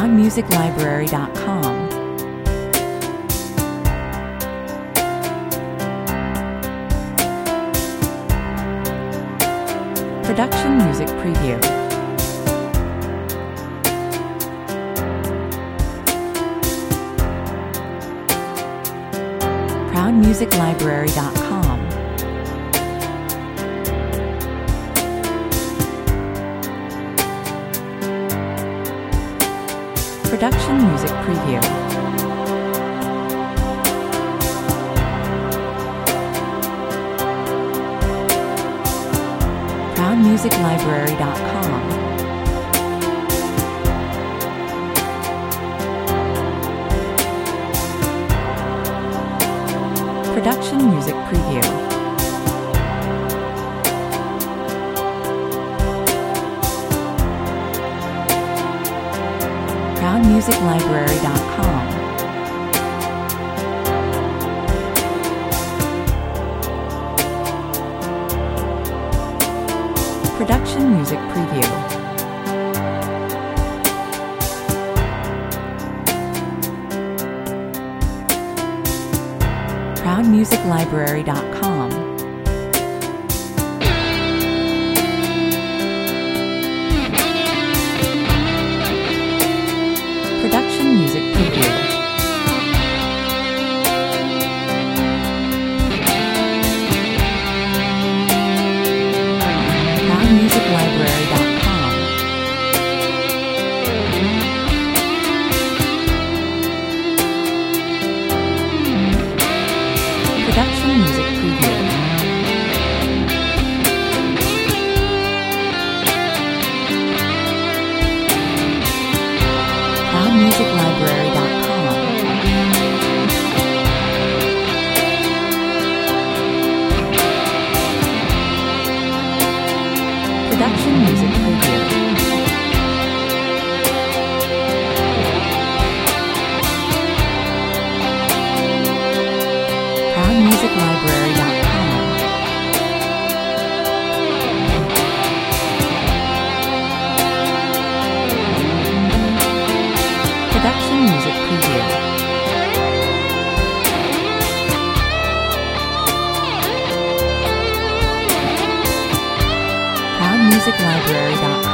ProudMusicLibrary.com. Production Music Preview. ProudMusicLibrary.com. Production Music Preview. ProudMusicLibrary.com. Production Music Preview. ProudMusicLibrary.com. Production Music Preview. ProudMusicLibrary.com. Production Music Preview. ProudMusicLibrary.com. Production Music Preview. ProudMusicLibrary.com. Production Music Preview. ProudMusicLibrary.com. Production Music Preview. ProudMusicLibrary.com.